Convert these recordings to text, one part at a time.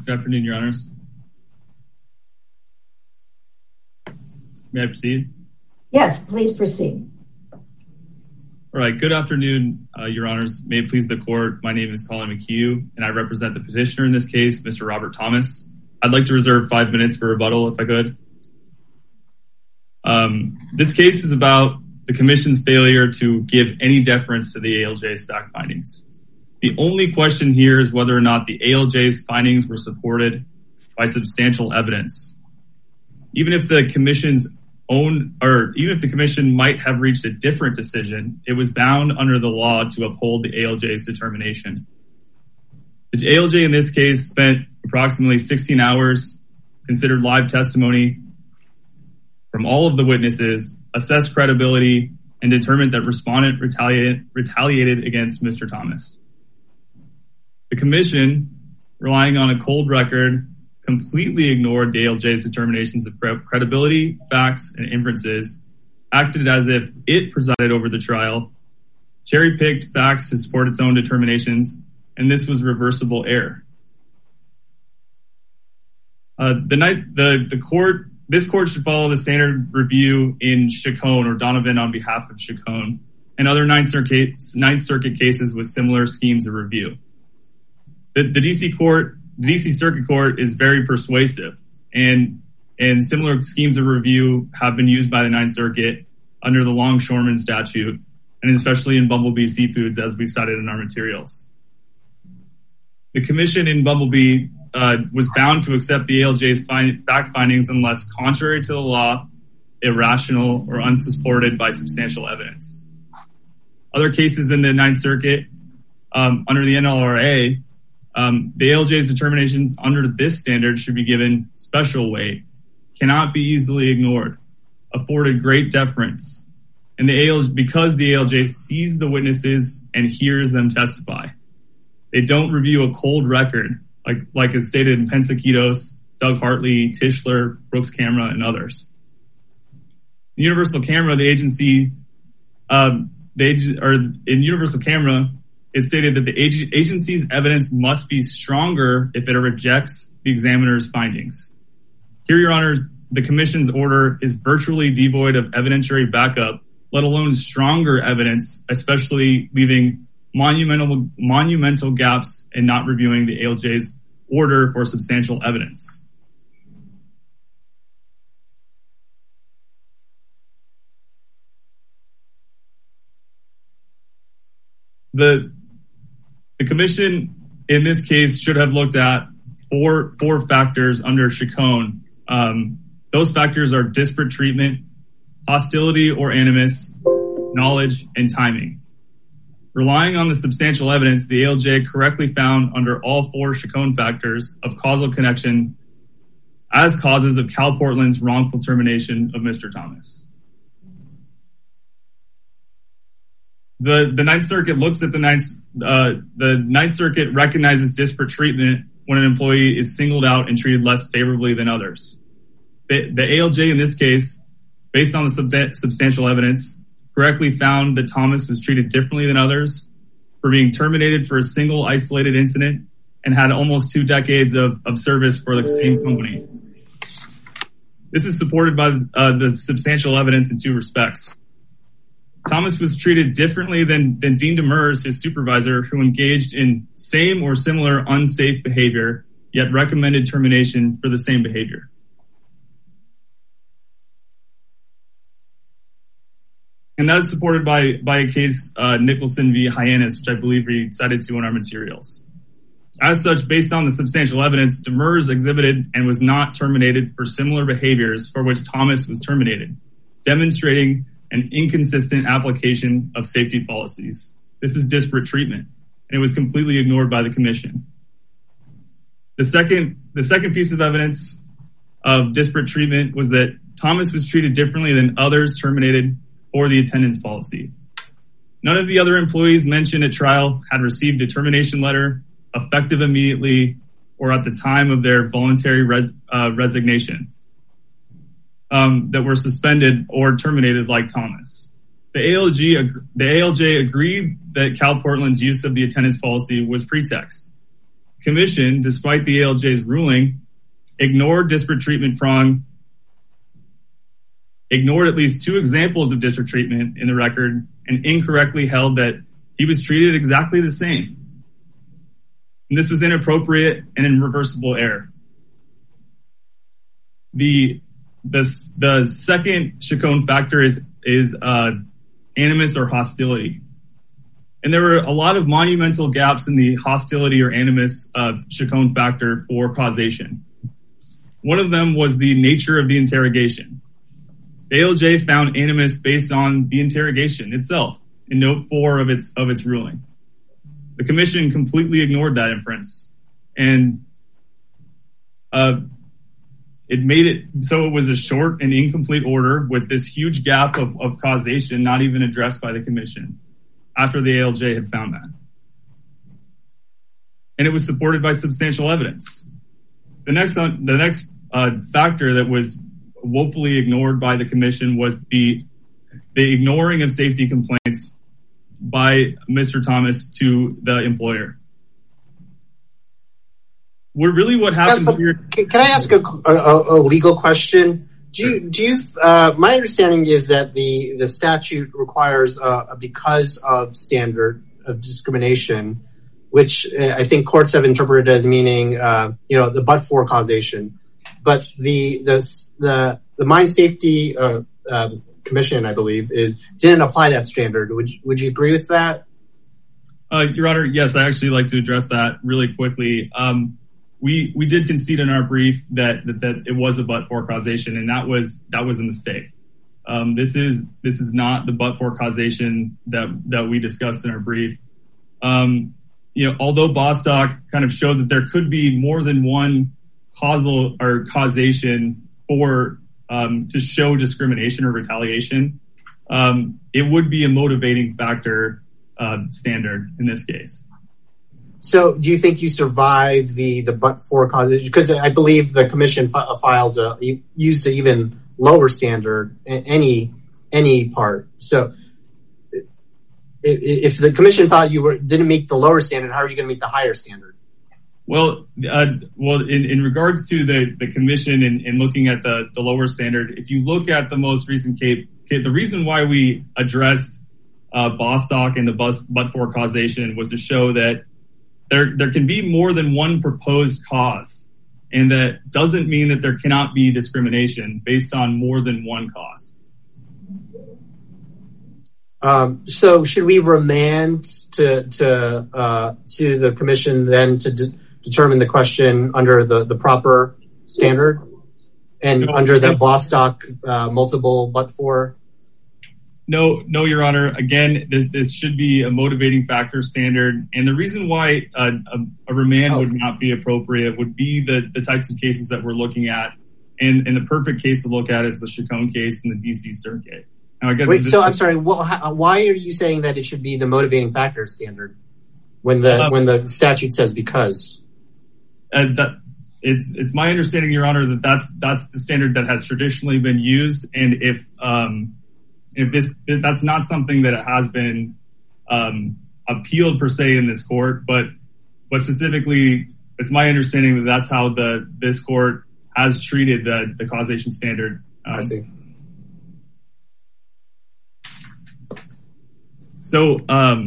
Good afternoon, Your Honors. May I proceed? Yes, please proceed. All right. Good afternoon, Your Honors. May it please the court. My name is Colin McHugh, and I represent the petitioner in this case, Mr. Robert Thomas. I'd like to reserve 5 minutes for rebuttal, if I could. This case is about the Commission's failure to give any deference to the ALJ's fact findings. The only question here is whether or not the ALJ's findings were supported by substantial evidence. Even if the Commission might have reached a different decision, it was bound under the law to uphold the ALJ's determination. The ALJ in this case spent approximately 16 hours, considered live testimony from all of the witnesses, assessed credibility, and determined that respondent retaliated against Mr. Thomas. The Commission, relying on a cold record, completely ignored the ALJ's determinations of credibility, facts, and inferences, acted as if it presided over the trial, cherry-picked facts to support its own determinations, and this was reversible error. This court should follow the standard review in Chacon or Donovan on behalf of Chacon and other Ninth Circuit cases with similar schemes of review. The DC Circuit Court is very persuasive, and similar schemes of review have been used by the Ninth Circuit under the Longshoreman statute, and especially in Bumblebee Seafoods, as we've cited in our materials. The Commission in Bumblebee was bound to accept the ALJ's fact findings unless contrary to the law, irrational, or unsupported by substantial evidence. Other cases in the Ninth Circuit, under the NLRA, the ALJ's determinations under this standard should be given special weight, cannot be easily ignored, afforded great deference, and because the ALJ sees the witnesses and hears them testify. They don't review a cold record, like is stated in Pensaquitos, Doug Hartley, Tischler, Brooks Camera, and others. In Universal Camera, it stated that the agency's evidence must be stronger if it rejects the examiner's findings. Here, Your Honors, the Commission's order is virtually devoid of evidentiary backup, let alone stronger evidence, especially leaving monumental gaps in not reviewing the ALJ's order for substantial evidence. The Commission in this case should have looked at four factors under Chacon. Those factors are disparate treatment, hostility or animus, knowledge, and timing. Relying on the substantial evidence, the ALJ correctly found under all four Chacon factors of causal connection as causes of Cal Portland's wrongful termination of Mr. Thomas. The Ninth Circuit looks at the Ninth Circuit recognizes disparate treatment when an employee is singled out and treated less favorably than others. The ALJ in this case, based on the substantial evidence, correctly found that Thomas was treated differently than others for being terminated for a single isolated incident and had almost 2 decades of service for the same company. This is supported by the substantial evidence in 2 respects. Thomas was treated differently than Dean Demers, his supervisor, who engaged in same or similar unsafe behavior, yet recommended termination for the same behavior. And that is supported by a case, Nicholson v. Hyannis, which I believe we cited to in our materials. As such, based on the substantial evidence, Demers exhibited and was not terminated for similar behaviors for which Thomas was terminated, demonstrating an inconsistent application of safety policies. This is disparate treatment, and it was completely ignored by the Commission. The second piece of evidence of disparate treatment was that Thomas was treated differently than others terminated for the attendance policy. None of the other employees mentioned at trial had received a termination letter effective immediately or at the time of their voluntary resignation that were suspended or terminated like Thomas. The ALJ agreed that Cal Portland's use of the attendance policy was pretext. commission, despite the ALJ's ruling, ignored disparate treatment prong, ignored at least 2 examples of disparate treatment in the record, and incorrectly held that he was treated exactly the same. And this was inappropriate and in reversible error. The second Chacon factor is animus or hostility. And there were a lot of monumental gaps in the hostility or animus of Chacon factor for causation. One of them was the nature of the interrogation. The ALJ found animus based on the interrogation itself in note 4 of its ruling. The commission completely ignored that inference, and it made it so it was a short and incomplete order with this huge gap of causation not even addressed by the commission after the ALJ had found that. And it was supported by substantial evidence. The next factor that was woefully ignored by the commission was the ignoring of safety complaints by Mr. Thomas to the employer. What happened here? Can I ask a legal question? My understanding is that the statute requires a because of standard of discrimination, which I think courts have interpreted as meaning, the but-for causation. But the Mine Safety Commission, I believe, didn't apply that standard. Would you agree with that? Your Honor, yes, I actually like to address that really quickly. We did concede in our brief that it was a but-for causation, and that was a mistake. This is not the but-for causation that we discussed in our brief. Although Bostock kind of showed that there could be more than one causal or causation for to show discrimination or retaliation, it would be a motivating factor standard in this case. So do you think you survive the but-for causation? Because I believe the commission used an even lower standard in any part. So if the commission thought you didn't meet the lower standard, how are you going to meet the higher standard? Well, in regards to the commission and looking at the lower standard, if you look at the most recent case, the reason why we addressed Bostock and the but-for causation was to show that there can be more than one proposed cause, and that doesn't mean that there cannot be discrimination based on more than one cause. So should we remand to the commission then to determine the question under the proper standard and under the Bostock multiple but-for? No, Your Honor. Again, this should be a motivating factor standard. And the reason why a remand would not be appropriate would be the types of cases that we're looking at. And the perfect case to look at is the Chacon case in the D.C. Circuit. Now, I'm sorry. Why are you saying that it should be the motivating factor standard when the statute says because? It's my understanding, Your Honor, that that's the standard that has traditionally been used. And if that's not something that has been appealed per se in this court, but specifically, it's my understanding that that's how this court has treated the causation standard. I see. So,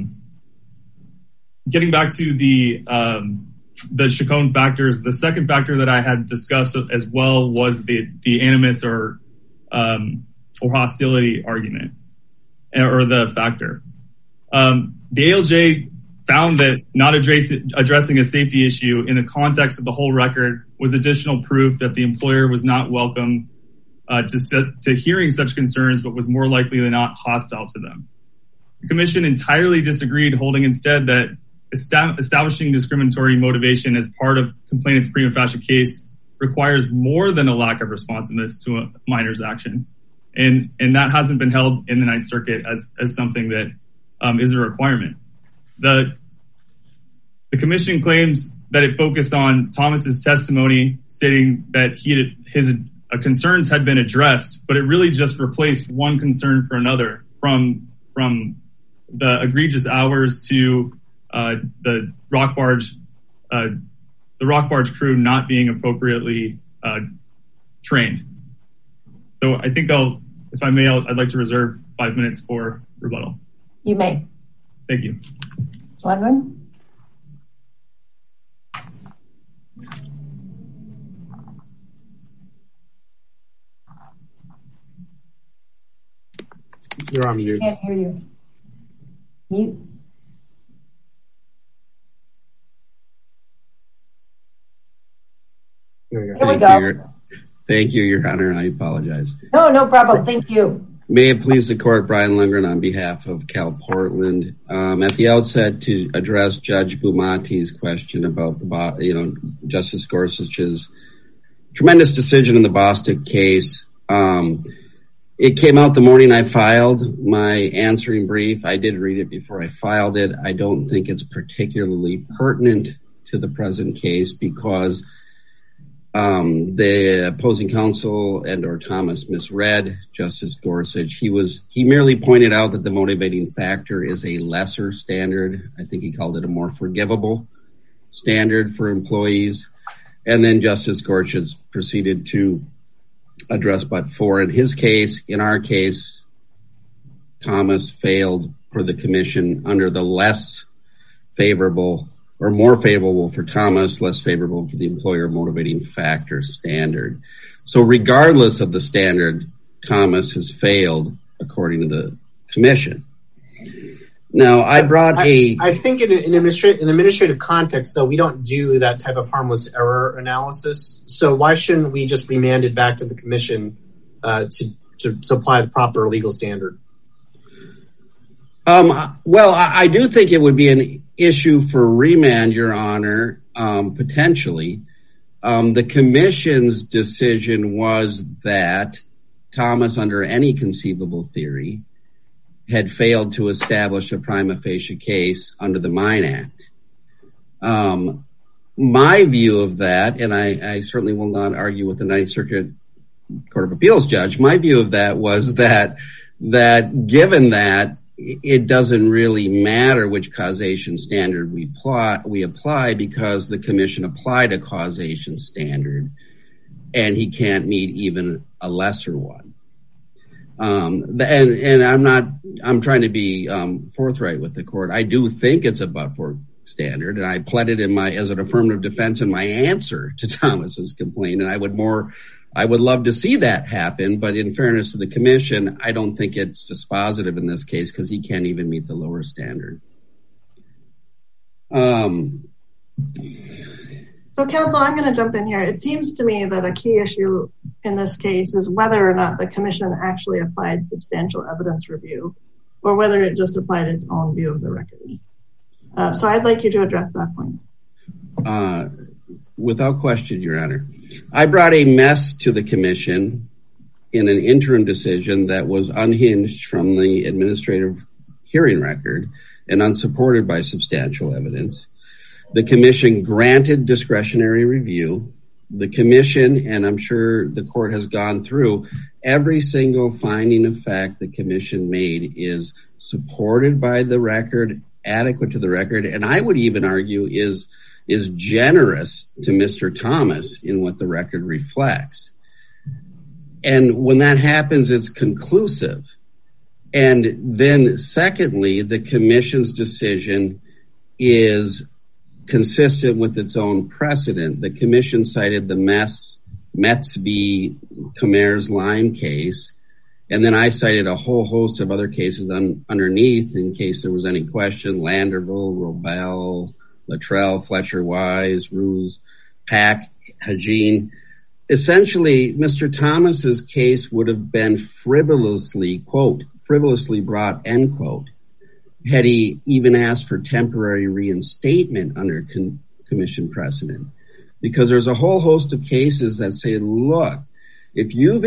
getting back to the Chacon factors, the second factor that I had discussed as well was the animus or hostility argument, or the factor. The ALJ found that not addressing a safety issue in the context of the whole record was additional proof that the employer was not welcome to hearing such concerns, but was more likely than not hostile to them. The commission entirely disagreed, holding instead that establishing discriminatory motivation as part of complainant's prima facie case requires more than a lack of responsiveness to a minor's action. And that hasn't been held in the Ninth Circuit as something that is a requirement. The commission claims that it focused on Thomas's testimony, stating that his concerns had been addressed, but it really just replaced one concern for another, from the egregious hours to the rock barge the rock barge crew not being appropriately trained. So I think if I may, I'd like to reserve 5 minutes for rebuttal. You may. Thank you. Lundgren? You're on mute. Can't hear you. Mute. There Here we go. Thank you, Your Honor. I apologize. No problem. Thank you. May it please the court, Brian Lundgren on behalf of Cal Portland. At the outset, to address Judge Bumati's question about Justice Gorsuch's tremendous decision in the Bostick case. It came out the morning I filed my answering brief. I did read it before I filed it. I don't think it's particularly pertinent to the present case because the opposing counsel or Thomas misread Justice Gorsuch. He merely pointed out that the motivating factor is a lesser standard. I think he called it a more forgivable standard for employees. And then Justice Gorsuch proceeded to address but for in his case. In our case, Thomas failed for the commission under the less favorable or more favorable for Thomas, less favorable for the employer motivating factor standard. So regardless of the standard, Thomas has failed according to the commission. Now, I think in administrative context, though, we don't do that type of harmless error analysis. So why shouldn't we just remand it back to the commission to apply the proper legal standard? Well, I do think it would be an issue for remand, Your Honor, potentially. The commission's decision was that Thomas, under any conceivable theory, had failed to establish a prima facie case under the Mine Act. My view of that, and I certainly will not argue with the Ninth Circuit Court of Appeals judge, my view of that was that given that, it doesn't really matter which causation standard we apply because the commission applied a causation standard and he can't meet even a lesser one. And I'm trying to be forthright with the court. I do think it's a but-for standard, and I pled it as an affirmative defense in my answer to Thomas's complaint, and I would love to see that happen, but in fairness to the commission, I don't think it's dispositive in this case because he can't even meet the lower standard. So, counsel, I'm going to jump in here. It seems to me that a key issue in this case is whether or not the commission actually applied substantial evidence review or whether it just applied its own view of the record. So I'd like you to address that point. Without question, Your Honor. I brought a mess to the commission in an interim decision that was unhinged from the administrative hearing record and unsupported by substantial evidence. The commission granted discretionary review. The commission, and I'm sure the court has gone through, every single finding of fact the commission made is supported by the record, adequate to the record, and I would even argue is generous to Mr. Thomas in what the record reflects. And when that happens, it's conclusive. And then secondly, the commission's decision is consistent with its own precedent. The commission cited the Metz v. Comer's Lime case, and then I cited a whole host of other cases underneath in case there was any question: Landerville, Robel, Luttrell, Fletcher Wise, Ruse, Pack, Hagin. Essentially, Mr. Thomas's case would have been frivolously, quote, frivolously brought, end quote, had he even asked for temporary reinstatement under commission precedent. Because there's a whole host of cases that say, look, if you've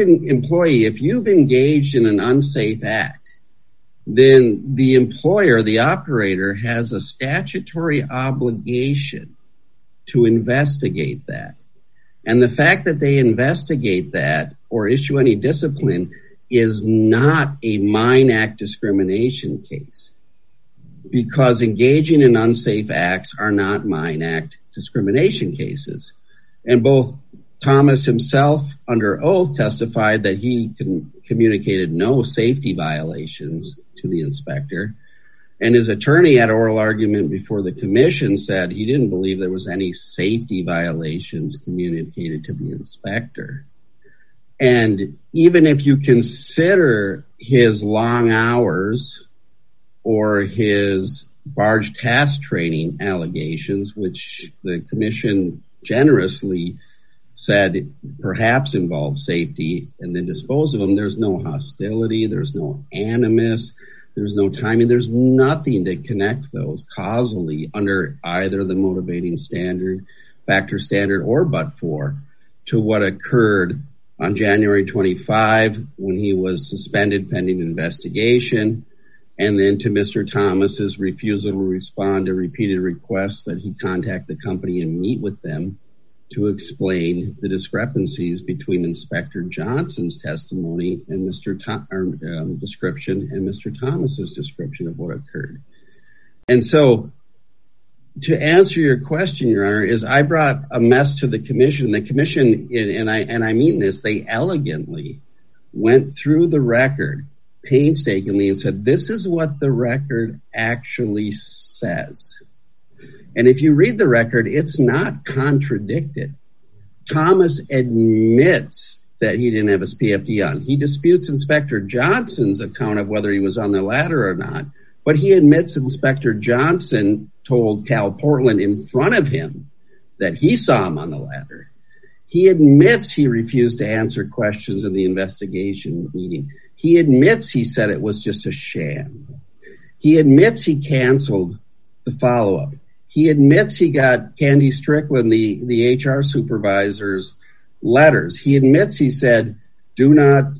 engaged in an unsafe act, then the employer, the operator, has a statutory obligation to investigate that. And the fact that they investigate that or issue any discipline is not a Mine Act discrimination case, because engaging in unsafe acts are not Mine Act discrimination cases. And both Thomas himself under oath testified that he communicated no safety violations to the inspector. And his attorney at oral argument before the commission said he didn't believe there was any safety violations communicated to the inspector. And even if you consider his long hours or his barge task training allegations, which the commission generously said perhaps involved safety, and then dispose of them, there's no hostility, there's no animus, there's no timing, there's nothing to connect those causally under either the motivating standard, factor standard, or but for to what occurred on January 25 when he was suspended pending investigation, and then to Mr. Thomas's refusal to respond to repeated requests that he contact the company and meet with them to explain the discrepancies between Inspector Johnson's testimony and description and Mr. Thomas's description of what occurred. And so, to answer your question, Your Honor, is I brought a mess to the commission. The commission, and I mean this, they elegantly went through the record painstakingly and said, this is what the record actually says. And if you read the record, it's not contradicted. Thomas admits that he didn't have his PFD on. He disputes Inspector Johnson's account of whether he was on the ladder or not, but he admits Inspector Johnson told Cal Portland in front of him that he saw him on the ladder. He admits he refused to answer questions in the investigation meeting. He admits he said it was just a sham. He admits he canceled the follow-up. He admits he got Candy Strickland, the HR supervisor's letters. He admits he said, do not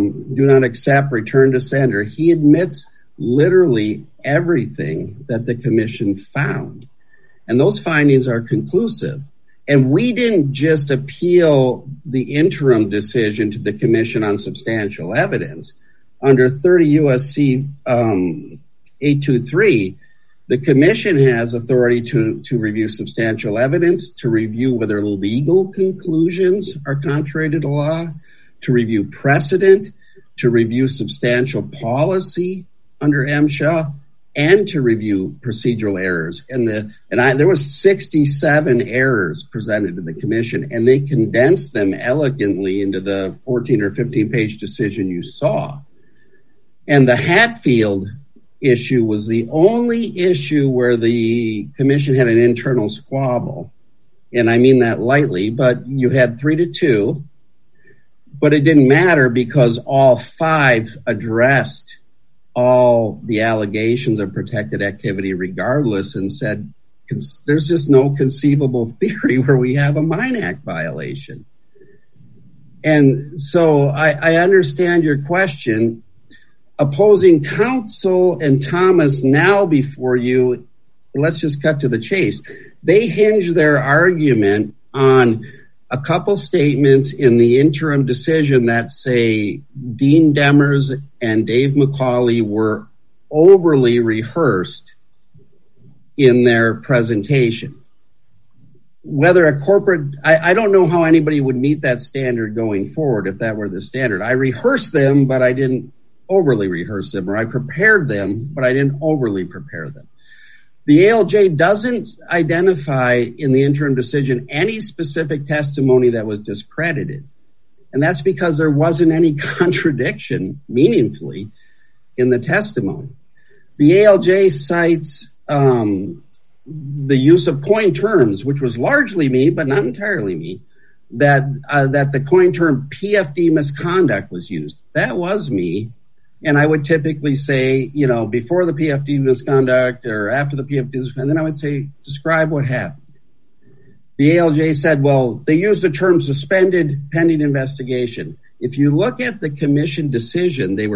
accept, return to sender. He admits literally everything that the commission found. And those findings are conclusive. And we didn't just appeal the interim decision to the commission on substantial evidence. Under 30 U.S.C. 823, the commission has authority to review substantial evidence, to review whether legal conclusions are contrary to the law, to review precedent, to review substantial policy under MSHA, and to review procedural errors. There was 67 errors presented to the commission, and they condensed them elegantly into the 14 or 15 page decision you saw. And the Hatfield issue was the only issue where the commission had an internal squabble. And I mean that lightly, but you had 3-2, but it didn't matter because all 5 addressed all the allegations of protected activity regardless and said, there's just no conceivable theory where we have a Mine Act violation. And so I understand your question. Opposing counsel and Thomas now before you, let's just cut to the chase. They hinge their argument on a couple statements in the interim decision that say Dean Demers and Dave McCauley were overly rehearsed in their presentation. Whether a corporate, I don't know how anybody would meet that standard going forward if that were the standard. I rehearsed them, but I didn't overly rehearse them, or I prepared them, but I didn't overly prepare them. The ALJ doesn't identify in the interim decision any specific testimony that was discredited. And that's because there wasn't any contradiction meaningfully in the testimony. The ALJ cites the use of coined terms, which was largely me, but not entirely me, that the coined term PFD misconduct was used. That was me. And I would typically say, before the PFD misconduct or after the PFD, and then I would say, describe what happened. The ALJ said, well, they used the term suspended pending investigation. If you look at the commission decision, they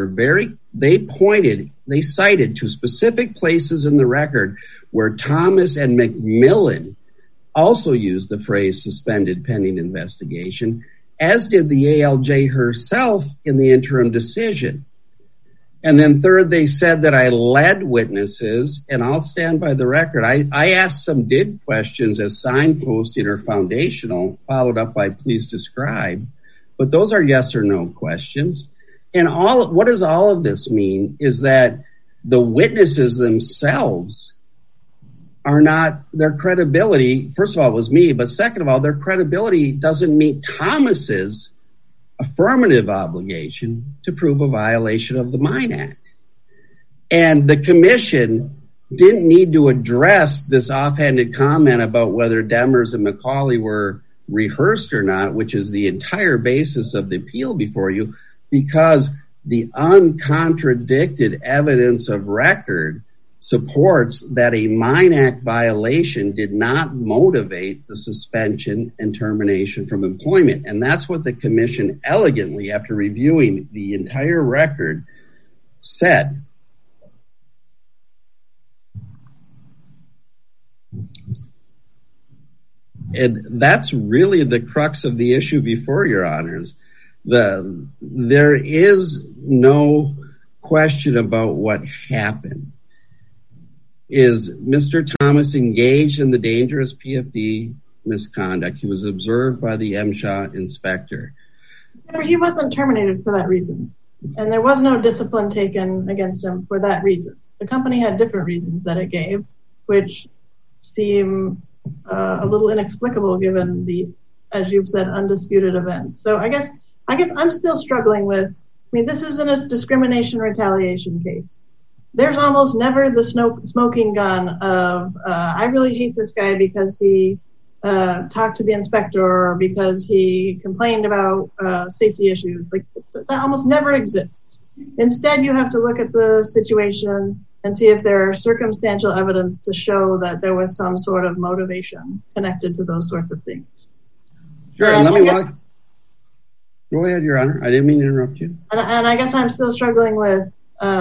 cited to specific places in the record where Thomas and McMillan also used the phrase suspended pending investigation, as did the ALJ herself in the interim decision. And then third, they said that I led witnesses, and I'll stand by the record. I asked some did questions as signposting or foundational, followed up by please describe. But those are yes or no questions. And what does all of this mean is that the witnesses themselves are not, their credibility, first of all, was me, but second of all, their credibility doesn't meet Thomas's affirmative obligation to prove a violation of the Mine Act. And the commission didn't need to address this offhanded comment about whether Demers and McCauley were rehearsed or not, which is the entire basis of the appeal before you, because the uncontradicted evidence of record supports that a Mine Act violation did not motivate the suspension and termination from employment. And that's what the commission elegantly, after reviewing the entire record, said. And that's really the crux of the issue before your honors. There is no question about what happened. Is Mr. Thomas engaged in the dangerous PFD misconduct? He was observed by the MSHA inspector. He wasn't terminated for that reason. And there was no discipline taken against him for that reason. The company had different reasons that it gave, which seem a little inexplicable given the, as you've said, undisputed events. So I guess I'm still struggling with, this isn't a discrimination retaliation case. There's almost never the smoking gun of, I really hate this guy because he talked to the inspector or because he complained about safety issues. Like, that almost never exists. Instead, you have to look at the situation and see if there are circumstantial evidence to show that there was some sort of motivation connected to those sorts of things. Sure, and let me walk. Go ahead, Your Honor. I didn't mean to interrupt you. And I guess I'm still struggling with,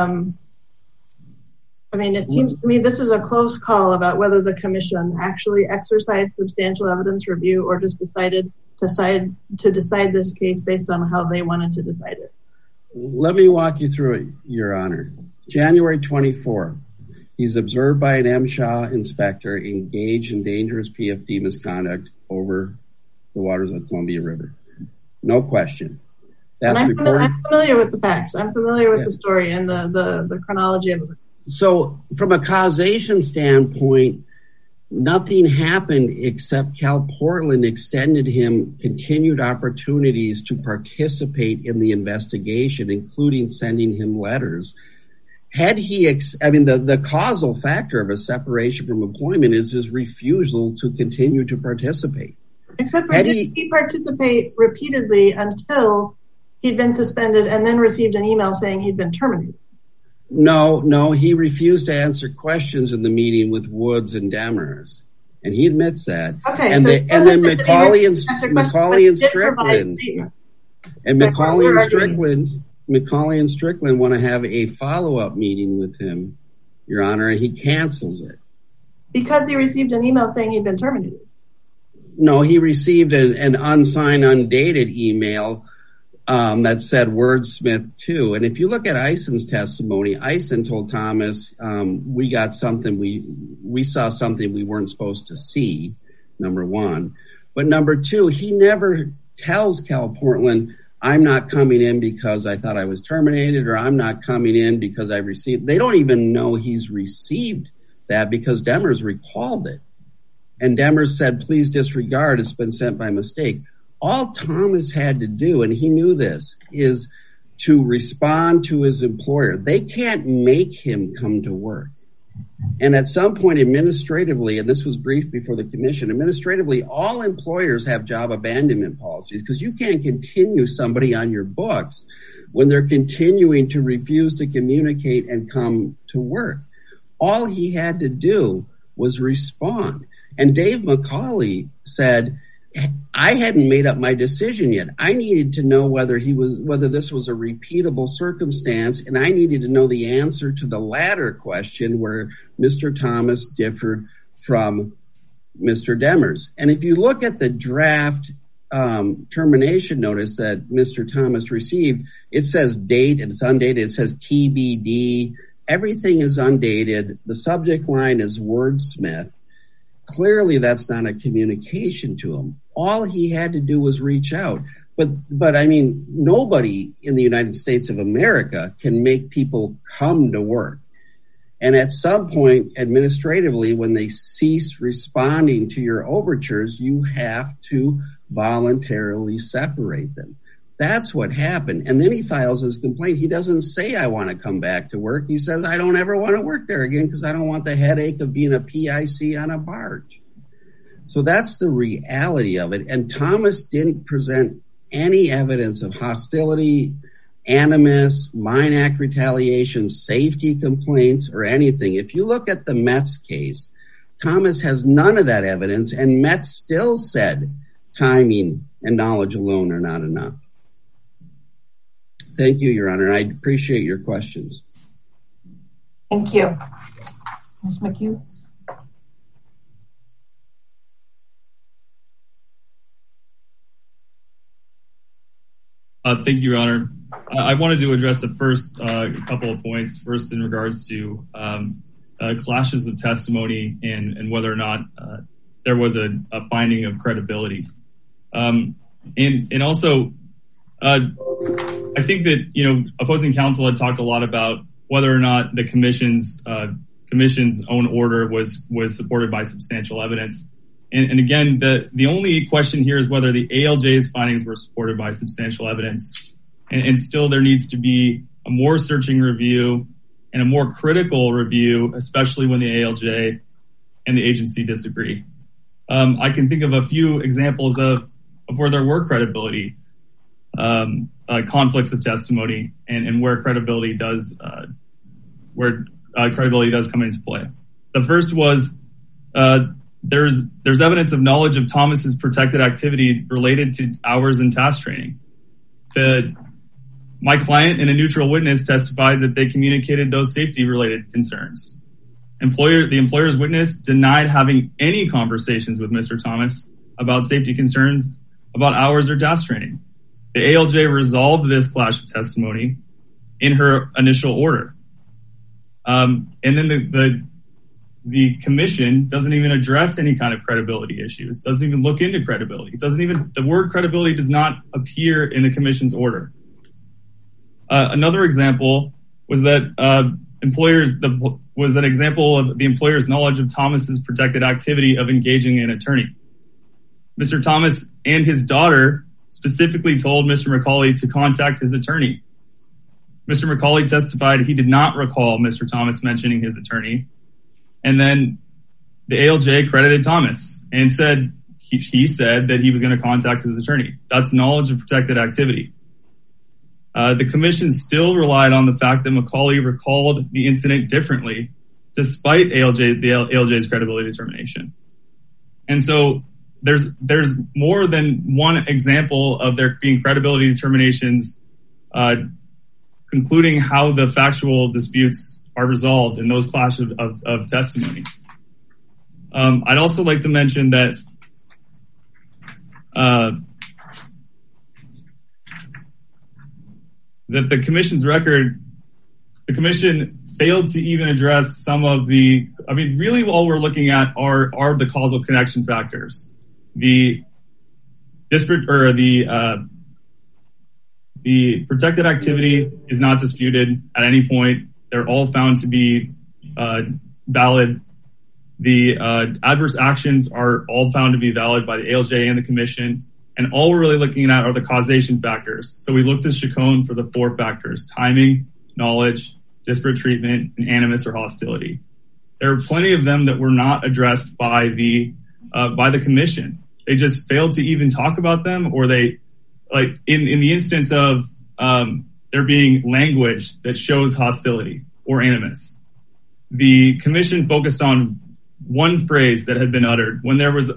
it seems to me this is a close call about whether the commission actually exercised substantial evidence review or just decided to decide this case based on how they wanted to decide it. Let me walk you through it, Your Honor. January 24th, he's observed by an MSHA inspector engaged in dangerous PFD misconduct over the waters of the Columbia River. No question. I'm familiar with the facts. I'm familiar with the story and the chronology of it. So from a causation standpoint, nothing happened except Cal Portland extended him continued opportunities to participate in the investigation, including sending him letters. Had he, the causal factor of a separation from employment is his refusal to continue to participate. Except for did he participate repeatedly until he'd been suspended and then received an email saying he'd been terminated? No, he refused to answer questions in the meeting with Woods and Demers, and he admits that. Okay, and then McCauley and Strickland want to have a follow-up meeting with him, Your Honor, and he cancels it. Because he received an email saying he'd been terminated? No, he received an unsigned, undated email that said Wordsmith too. And if you look at Eison's testimony, Eison told Thomas, we saw something we weren't supposed to see, number one. But number two, he never tells Cal Portland, I'm not coming in because I thought I was terminated, or I'm not coming in because I received. They don't even know he's received that because Demers recalled it. And Demers said, please disregard, it's been sent by mistake. All Thomas had to do, and he knew this, is to respond to his employer. They can't make him come to work. And at some point administratively, and this was briefed before the commission, administratively, all employers have job abandonment policies because you can't continue somebody on your books when they're continuing to refuse to communicate and come to work. All he had to do was respond. And Dave McCauley said, I hadn't made up my decision yet. I needed to know whether this was a repeatable circumstance, and I needed to know the answer to the latter question where Mr. Thomas differed from Mr. Demers. And if you look at the draft termination notice that Mr. Thomas received, it says date and it's undated. It says TBD. Everything is undated. The subject line is wordsmith. Clearly, that's not a communication to him. All he had to do was reach out. But I mean, nobody in the United States of America can make people come to work. And at some point, administratively, when they cease responding to your overtures, you have to voluntarily separate them. That's what happened. And then he files his complaint. He doesn't say, I want to come back to work. He says, I don't ever want to work there again because I don't want the headache of being a PIC on a barge. So that's the reality of it. And Thomas didn't present any evidence of hostility, animus, mine act retaliation, safety complaints, or anything. If you look at the Metz case, Thomas has none of that evidence, and Metz still said timing and knowledge alone are not enough. Thank you, Your Honor. I appreciate your questions. Thank you. Ms. McHugh? Thank you, Your Honor. I wanted to address the first couple of points. First, in regards to clashes of testimony and whether or not there was a finding of credibility. And also, I think that, opposing counsel had talked a lot about whether or not the commission's own order was supported by substantial evidence. And again, the only question here is whether the ALJ's findings were supported by substantial evidence. And still there needs to be a more searching review and a more critical review, especially when the ALJ and the agency disagree. I can think of a few examples of where there were credibility conflicts of testimony and where credibility does come into play. The first was there's evidence of knowledge of Thomas's protected activity related to hours and task training. My client and a neutral witness testified that they communicated those safety-related concerns. The employer's witness denied having any conversations with Mr. Thomas about safety concerns about hours or task training. The ALJ resolved this clash of testimony in her initial order. And then the commission doesn't even address any kind of credibility issues, doesn't even look into credibility. The word credibility does not appear in the commission's order. Another example was that was an example of the employer's knowledge of Thomas's protected activity of engaging an attorney. Mr. Thomas and his daughter specifically told Mr. McCauley to contact his attorney. Mr. McCauley testified he did not recall Mr. Thomas mentioning his attorney. And then the ALJ credited Thomas and said he said that he was going to contact his attorney. That's knowledge of protected activity. The commission still relied on the fact that McCauley recalled the incident differently, despite the ALJ's credibility determination. And so there's more than one example of there being credibility determinations, concluding how the factual disputes are resolved in those clashes of testimony. I'd also like to mention that the commission's record, the commission failed to even address some of really all we're looking at are the causal connection factors. The disparate or the protected activity is not disputed at any point. They're all found to be valid. The adverse actions are all found to be valid by the ALJ and the commission. And all we're really looking at are the causation factors. So we looked at Chacon for the 4 factors: timing, knowledge, disparate treatment, and animus or hostility. There are plenty of them that were not addressed by the commission. They just failed to even talk about them, or they, like in the instance of there being language that shows hostility or animus. The commission focused on one phrase that had been uttered when there was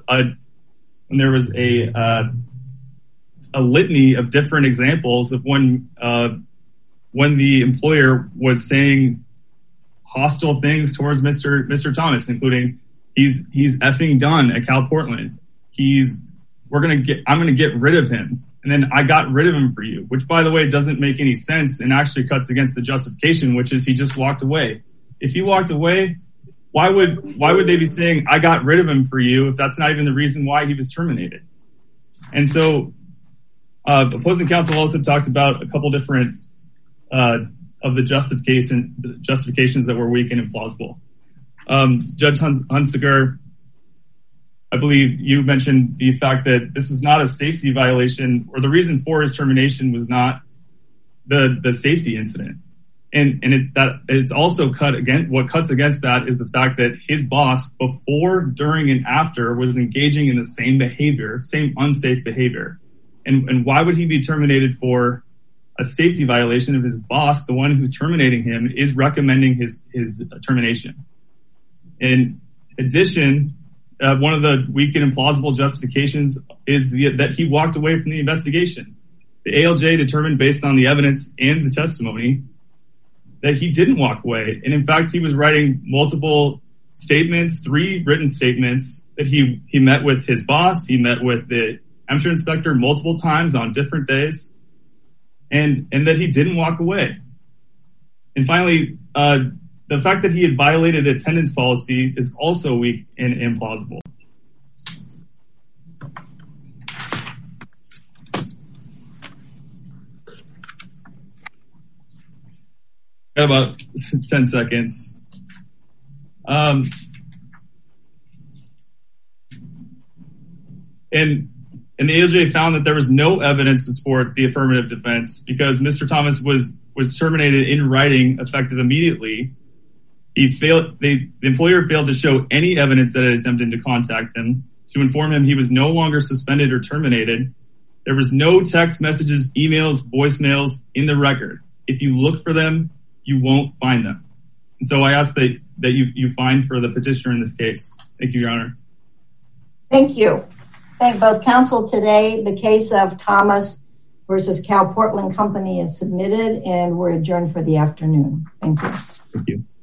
a litany of different examples of when the employer was saying hostile things towards Mr. Thomas, including he's effing done at Cal Portland. He's I'm going to get rid of him. And then I got rid of him for you, which, by the way, doesn't make any sense and actually cuts against the justification, which is he just walked away. If he walked away, why would they be saying I got rid of him for you if that's not even the reason why he was terminated? And so opposing counsel also talked about a couple different of the justifications that were weak and implausible. Judge Hunsaker, I believe you mentioned the fact that this was not a safety violation, or the reason for his termination was not the safety incident. And it's also what cuts against that is the fact that his boss before, during, and after was engaging in the same behavior, same unsafe behavior. And why would he be terminated for a safety violation if his boss, the one who's terminating him, is recommending his termination? In addition, one of the weak and implausible justifications is that he walked away from the investigation. The ALJ determined based on the evidence and the testimony that he didn't walk away. And in fact, he was writing multiple statements, 3 written statements that he met with his boss. He met with the amateur inspector multiple times on different days, and that he didn't walk away. And finally, the fact that he had violated attendance policy is also weak and implausible. Got about 10 seconds. And the ALJ found that there was no evidence to support the affirmative defense because Mr. Thomas was terminated in writing effective immediately. The employer failed to show any evidence that it attempted to contact him to inform him he was no longer suspended or terminated. There was no text messages, emails, voicemails in the record. If you look for them, you won't find them. And so I ask that you find for the petitioner in this case. Thank you, Your Honor. Thank you. Thank both counsel today. The case of Thomas versus Cal Portland Company is submitted and we're adjourned for the afternoon. Thank you. Thank you.